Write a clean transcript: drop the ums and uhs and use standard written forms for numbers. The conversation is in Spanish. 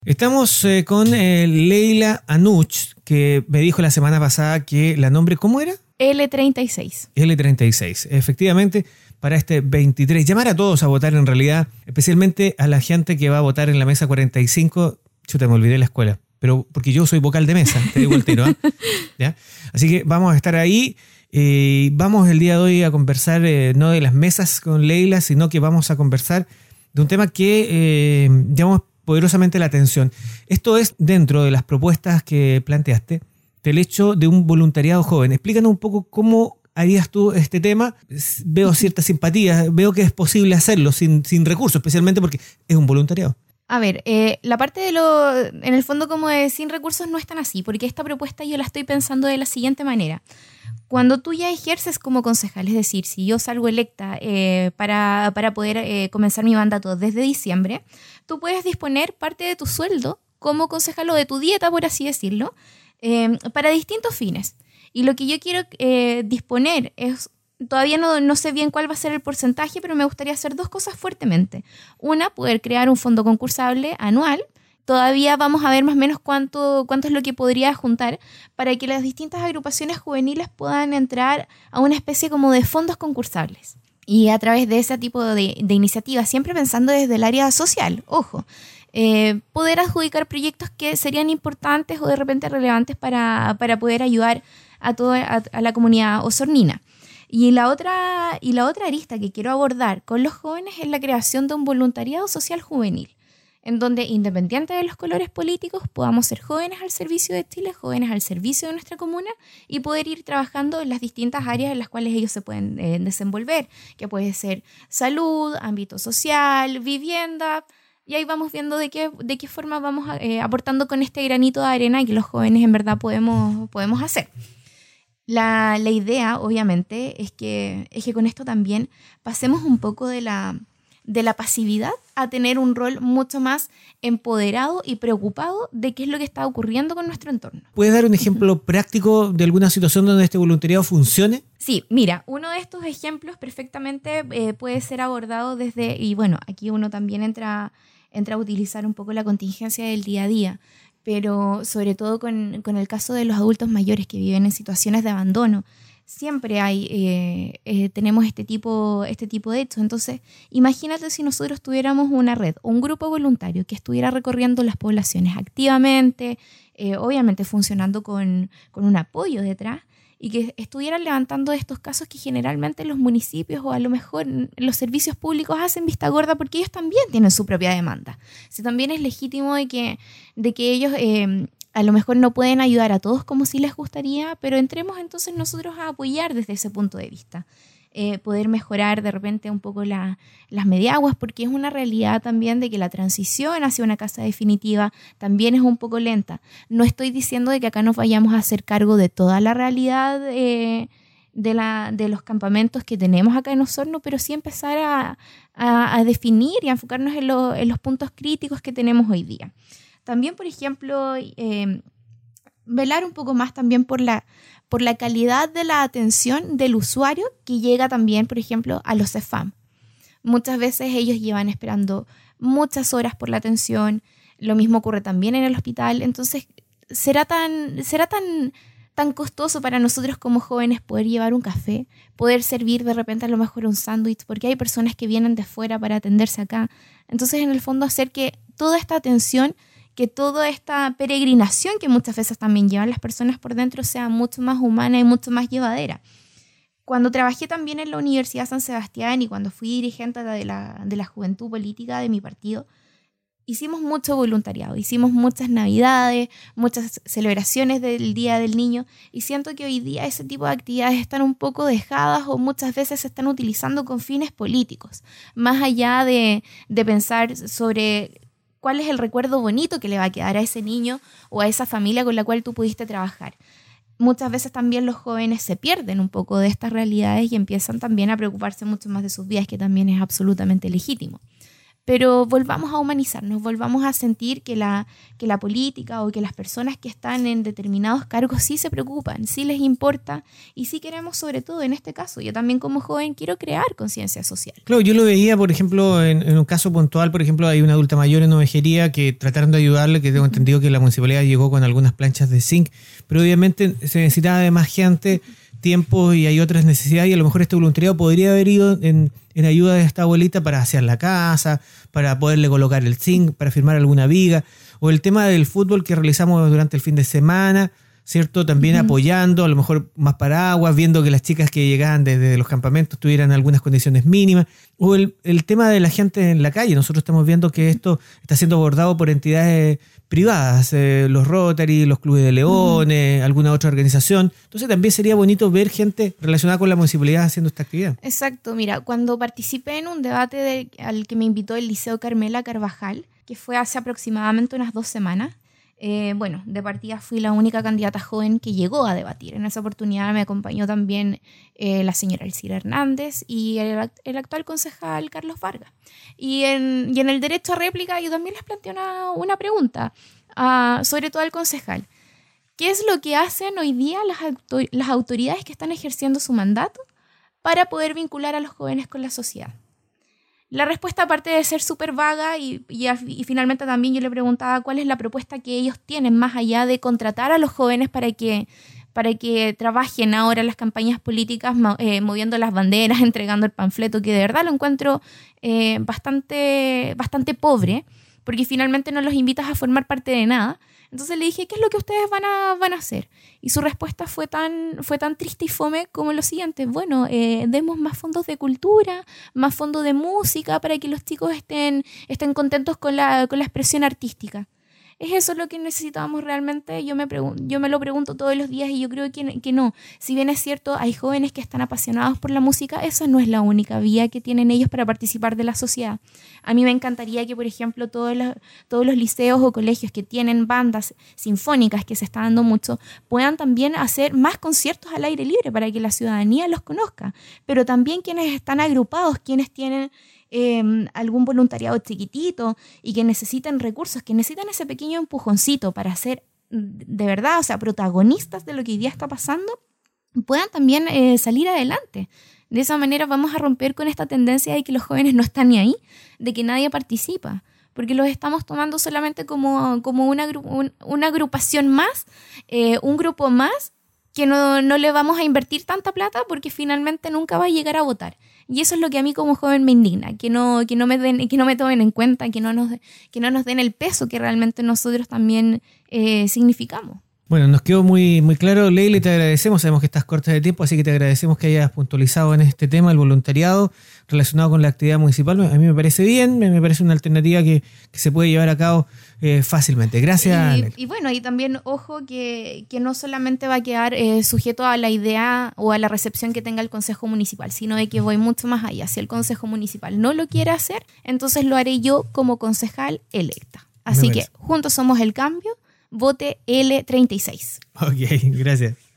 Estamos con Leila Anuch, que me dijo la semana pasada que la nombre, ¿cómo era? L36. L36, efectivamente, para este 23. Llamar a todos a votar en realidad, especialmente a la gente que va a votar en la mesa 45. Chuta, me olvidé la escuela, pero porque yo soy vocal de mesa, te digo el tiro, ¿eh? ¿Ya? Así que vamos a estar ahí. Vamos el día de hoy a conversar no de las mesas con Leila, sino que vamos a conversar de un tema que llamamos poderosamente la atención. Esto es dentro de las propuestas que planteaste, del hecho de un voluntariado joven. Explícanos un poco cómo harías tú este tema. Veo cierta simpatía, veo que es posible hacerlo sin recursos, especialmente porque es un voluntariado. A ver, la parte en el fondo como de sin recursos no es tan así, porque esta propuesta yo la estoy pensando de la siguiente manera. Cuando tú ya ejerces como concejal, es decir, si yo salgo electa para poder comenzar mi mandato desde diciembre, tú puedes disponer parte de tu sueldo como concejal o de tu dieta, por así decirlo, para distintos fines. Y lo que yo quiero disponer es, todavía no sé bien cuál va a ser el porcentaje, pero me gustaría hacer dos cosas fuertemente. Una, poder crear un fondo concursable anual. Todavía vamos a ver más o menos cuánto es lo que podría juntar para que las distintas agrupaciones juveniles puedan entrar a una especie como de fondos concursables. Y a través de ese tipo de iniciativas, siempre pensando desde el área social, ojo, poder adjudicar proyectos que serían importantes o de repente relevantes para poder ayudar a la comunidad osornina. Y la otra arista que quiero abordar con los jóvenes es la creación de un voluntariado social juvenil, en donde, independiente de los colores políticos, podamos ser jóvenes al servicio de Chile, jóvenes al servicio de nuestra comuna y poder ir trabajando en las distintas áreas en las cuales ellos se pueden desenvolver, que puede ser salud, ámbito social, vivienda, y ahí vamos viendo de qué forma vamos aportando con este granito de arena que los jóvenes en verdad podemos hacer. La idea, obviamente, es que con esto también pasemos un poco de la pasividad a tener un rol mucho más empoderado y preocupado de qué es lo que está ocurriendo con nuestro entorno. ¿Puedes dar un ejemplo práctico de alguna situación donde este voluntariado funcione? Sí, mira, uno de estos ejemplos perfectamente puede ser abordado desde, y bueno, aquí uno también entra a utilizar un poco la contingencia del día a día, pero sobre todo con el caso de los adultos mayores que viven en situaciones de abandono. Siempre tenemos este tipo de hechos. Entonces, imagínate si nosotros tuviéramos una red o un grupo voluntario que estuviera recorriendo las poblaciones activamente, obviamente funcionando con un apoyo detrás, y que estuvieran levantando estos casos que generalmente los municipios o a lo mejor los servicios públicos hacen vista gorda porque ellos también tienen su propia demanda. Si también es legítimo de que ellos a lo mejor no pueden ayudar a todos como sí les gustaría, pero entremos entonces nosotros a apoyar desde ese punto de vista. Poder mejorar de repente un poco las mediaguas, porque es una realidad también de que la transición hacia una casa definitiva también es un poco lenta. No estoy diciendo de que acá nos vayamos a hacer cargo de toda la realidad de los campamentos que tenemos acá en Osorno, pero sí empezar a definir y a enfocarnos en los puntos críticos que tenemos hoy día. También, por ejemplo, velar un poco más también por la calidad de la atención del usuario que llega también, por ejemplo, a los CEFAM. Muchas veces ellos llevan esperando muchas horas por la atención, lo mismo ocurre también en el hospital, entonces será tan costoso para nosotros como jóvenes poder llevar un café, poder servir de repente a lo mejor un sándwich, porque hay personas que vienen de fuera para atenderse acá. Entonces, en el fondo, hacer que toda esta atención, que toda esta peregrinación que muchas veces también llevan las personas por dentro sea mucho más humana y mucho más llevadera. Cuando trabajé también en la Universidad San Sebastián y cuando fui dirigente de la juventud política de mi partido, hicimos mucho voluntariado, hicimos muchas navidades, muchas celebraciones del Día del Niño, y siento que hoy día ese tipo de actividades están un poco dejadas o muchas veces se están utilizando con fines políticos, más allá de pensar sobre cuál es el recuerdo bonito que le va a quedar a ese niño o a esa familia con la cual tú pudiste trabajar. Muchas veces también los jóvenes se pierden un poco de estas realidades y empiezan también a preocuparse mucho más de sus vidas, que también es absolutamente legítimo. pero volvamos a humanizarnos, volvamos a sentir que la política o que las personas que están en determinados cargos sí se preocupan, sí les importa y sí queremos, sobre todo en este caso, yo también como joven quiero crear conciencia social. Claro, yo lo veía, por ejemplo, en un caso puntual, por ejemplo, hay una adulta mayor en Ovejería que trataron de ayudarle, que tengo entendido que la municipalidad llegó con algunas planchas de zinc, pero obviamente se necesitaba de más gente, tiempo y hay otras necesidades y a lo mejor este voluntariado podría haber ido en ayuda de esta abuelita para hacer la casa, para poderle colocar el zinc, para firmar alguna viga, o el tema del fútbol que realizamos durante el fin de semana, ¿cierto? También apoyando, a lo mejor más paraguas, viendo que las chicas que llegaban desde los campamentos tuvieran algunas condiciones mínimas, o el tema de la gente en la calle. Nosotros estamos viendo que esto está siendo abordado por entidades privadas, los Rotary, los clubes de leones, alguna otra organización. Entonces también sería bonito ver gente relacionada con la municipalidad haciendo esta actividad. Exacto, mira, cuando participé en un debate al que me invitó el Liceo Carmela Carvajal, que fue hace aproximadamente unas 2 semanas, de partida fui la única candidata joven que llegó a debatir. En esa oportunidad me acompañó también la señora Elcira Hernández y el actual concejal Carlos Vargas. Y en el derecho a réplica yo también les planteé una pregunta, sobre todo al concejal. ¿Qué es lo que hacen hoy día las autoridades que están ejerciendo su mandato para poder vincular a los jóvenes con la sociedad? La respuesta, aparte de ser súper vaga y finalmente también yo le preguntaba cuál es la propuesta que ellos tienen más allá de contratar a los jóvenes para que trabajen ahora en las campañas políticas, moviendo las banderas, entregando el panfleto, que de verdad lo encuentro bastante pobre, porque finalmente no los invitas a formar parte de nada. Entonces le dije, ¿qué es lo que ustedes van a hacer? Y su respuesta fue tan triste y fome como lo siguiente: bueno, demos más fondos de cultura, más fondos de música para que los chicos estén contentos con la expresión artística. ¿Es eso lo que necesitamos realmente? Yo me lo pregunto todos los días y yo creo que no. Si bien es cierto, hay jóvenes que están apasionados por la música, esa no es la única vía que tienen ellos para participar de la sociedad. A mí me encantaría que, por ejemplo, todos los liceos o colegios que tienen bandas sinfónicas, que se está dando mucho, puedan también hacer más conciertos al aire libre para que la ciudadanía los conozca. Pero también quienes están agrupados, quienes tienen algún voluntariado chiquitito y que necesitan recursos, que necesitan ese pequeño empujoncito para ser de verdad, o sea, protagonistas de lo que hoy día está pasando, puedan también salir adelante. De esa manera vamos a romper con esta tendencia de que los jóvenes no están ni ahí, de que nadie participa, porque los estamos tomando solamente como una agrupación más, un grupo más, que no le vamos a invertir tanta plata porque finalmente nunca va a llegar a votar. Y eso es lo que a mí como joven me indigna, que no me tomen en cuenta, que no nos den el peso que realmente nosotros también significamos. Bueno, nos quedó muy, muy claro, Leila, y te agradecemos. Sabemos que estás corta de tiempo, así que te agradecemos que hayas puntualizado en este tema el voluntariado relacionado con la actividad municipal. A mí me parece bien, me parece una alternativa que se puede llevar a cabo fácilmente. Gracias. Y bueno, y también ojo que no solamente va a quedar sujeto a la idea o a la recepción que tenga el Consejo Municipal, sino de que voy mucho más allá. Si el Consejo Municipal no lo quiere hacer, entonces lo haré yo como concejal electa. Así que juntos somos el cambio. Vote L36. Ok, gracias.